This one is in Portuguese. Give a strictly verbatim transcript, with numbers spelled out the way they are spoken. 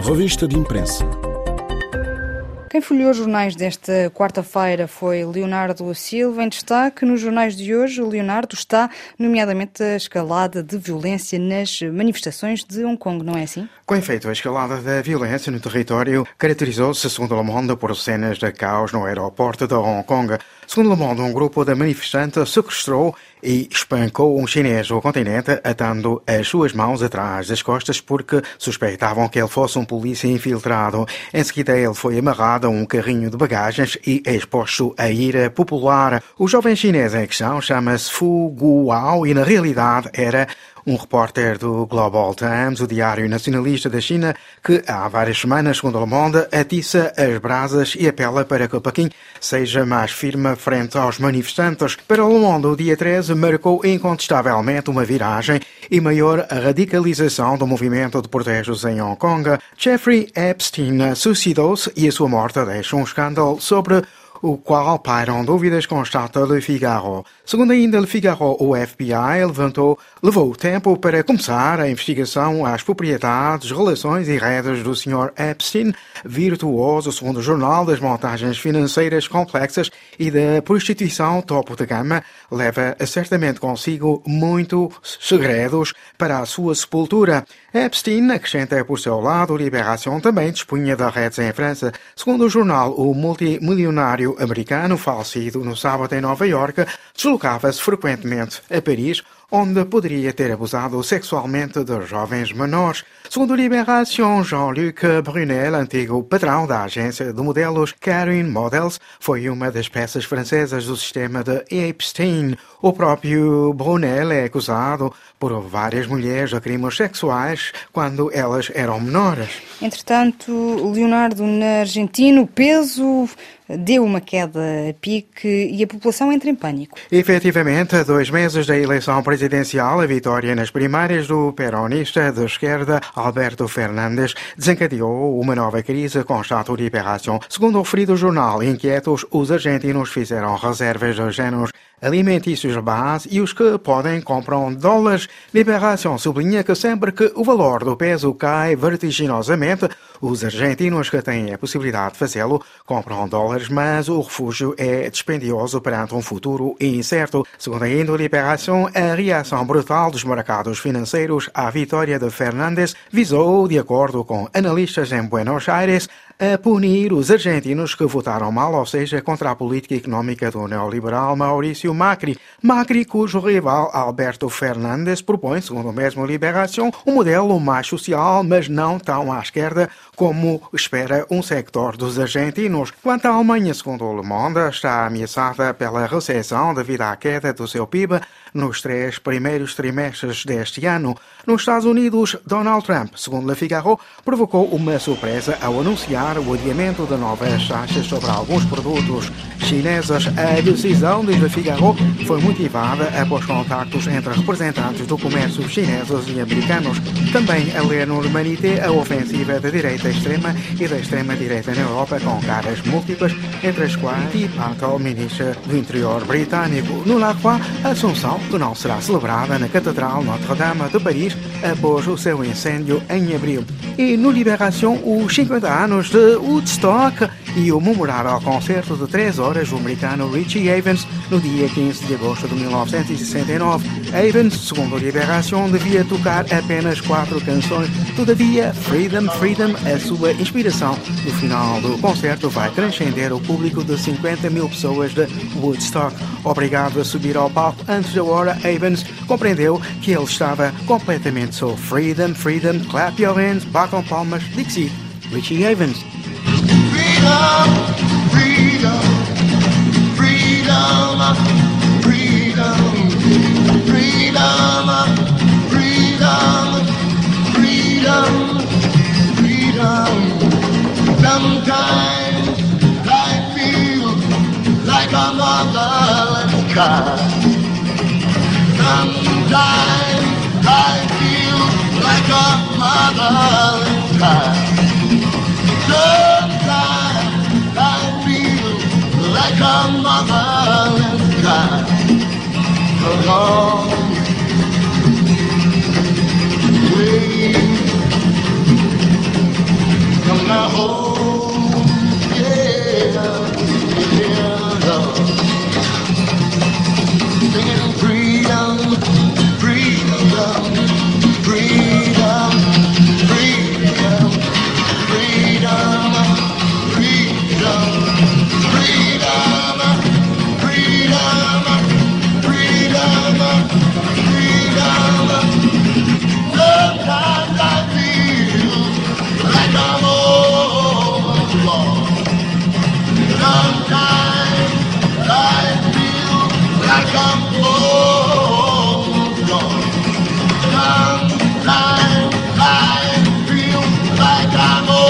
Revista de imprensa. Quem folheou os jornais desta quarta-feira foi Leonardo Silva. Em destaque nos jornais de hoje, o Leonardo está, nomeadamente, a escalada de violência nas manifestações de Hong Kong, não é assim? Com efeito, a escalada da violência no território caracterizou-se, segundo Le Monde, por cenas de caos no aeroporto de Hong Kong. Segundo Le Monde, um grupo de manifestantes sequestrou e espancou um chinês do continente, atando as suas mãos atrás das costas porque suspeitavam que ele fosse um polícia infiltrado. Em seguida, ele foi amarrado a um carrinho de bagagens e exposto à ira popular. O jovem chinês em questão chama-se Fu Guao e, na realidade, era um repórter do Global Times, o diário nacionalista da China, que há várias semanas, segundo Le Monde, atiça as brasas e apela para que Pequim seja mais firme frente aos manifestantes. Para Le Monde, o dia treze marcou incontestavelmente uma viragem e maior radicalização do movimento de protestos em Hong Kong. Jeffrey Epstein suicidou-se e a sua morte deixa um escândalo sobre o qual pairam dúvidas, constata Le Figaro. Segundo ainda Le Figaro, o F B I levantou, levou tempo para começar a investigação às propriedades, relações e redes do senhor Epstein, virtuoso, segundo o jornal, das montagens financeiras complexas e da prostituição topo de gama, leva certamente consigo muitos segredos para a sua sepultura. Epstein, acrescenta por seu lado, Libération também dispunha de redes em França. Segundo o jornal, o multimilionário americano, falecido no sábado em Nova Iorque, deslocava-se frequentemente a Paris, onde poderia ter abusado sexualmente de jovens menores. Segundo Libération, Jean-Luc Brunel, antigo patrão da agência de modelos Kering Models, foi uma das peças francesas do sistema de Epstein. O próprio Brunel é acusado por várias mulheres de crimes sexuais quando elas eram menores. Entretanto, Leonardo, na Argentina, o peso deu uma queda a pique e a população entra em pânico. Efetivamente, a dois meses da eleição presidencial, a vitória nas primárias do peronista de esquerda, Alberto Fernández, desencadeou uma nova crise, constata o Libération. Segundo o referido jornal, inquietos, os argentinos fizeram reservas de géneros alimentícios de base e os que podem compram dólares. Libération sublinha que sempre que o valor do peso cai vertiginosamente, os argentinos que têm a possibilidade de fazê-lo compram dólares, mas o refúgio é dispendioso perante um futuro incerto. Segundo ainda a Libération, a reação brutal dos mercados financeiros à vitória de Fernández visou, de acordo com analistas em Buenos Aires, a punir os argentinos que votaram mal, ou seja, contra a política económica do neoliberal Maurício Macri. Macri, cujo rival Alberto Fernández propõe, segundo o mesmo Libération, um modelo mais social, mas não tão à esquerda como espera um sector dos argentinos. Quanto à Alemanha, segundo o Le Monde, está ameaçada pela recessão devido à queda do seu P I B nos três primeiros trimestres deste ano. Nos Estados Unidos, Donald Trump, segundo Le Figaro, provocou uma surpresa ao anunciar o adiamento de novas taxas sobre alguns produtos chineses. A decisão, diz Le Figaro, foi motivada após contactos entre representantes do comércio chineses e americanos. Também a ler no Humanité a ofensiva da direita extrema e da extrema-direita na Europa, com caras múltiplas, entre as quais Tea Patel, ministra do Interior britânico. No La Croix, a Assunção, que não será celebrada na Catedral Notre-Dame de Paris após o seu incêndio em abril. E no Libération, os cinquenta anos de Woodstock e o memorável concerto de três horas do americano Richie Havens no dia quinze de agosto de mil novecentos e sessenta e nove. Havens, segundo a Libération, devia tocar apenas quatro canções. Todavia, Freedom, Freedom, a sua inspiração. No final do concerto vai transcender o público de cinquenta mil pessoas de Woodstock. Obrigado a subir ao palco antes da hora, Havens compreendeu que ele estava completamente sob Freedom, Freedom, clap your hands, batam palmas, Dixie, Richie Havens. Freedom, freedom, freedom, freedom, freedom, freedom, freedom, freedom. Sometimes I feel like a motherless child. Sometimes I feel like a motherless child. Sometimes I feel like a motherless child. So long way like I'm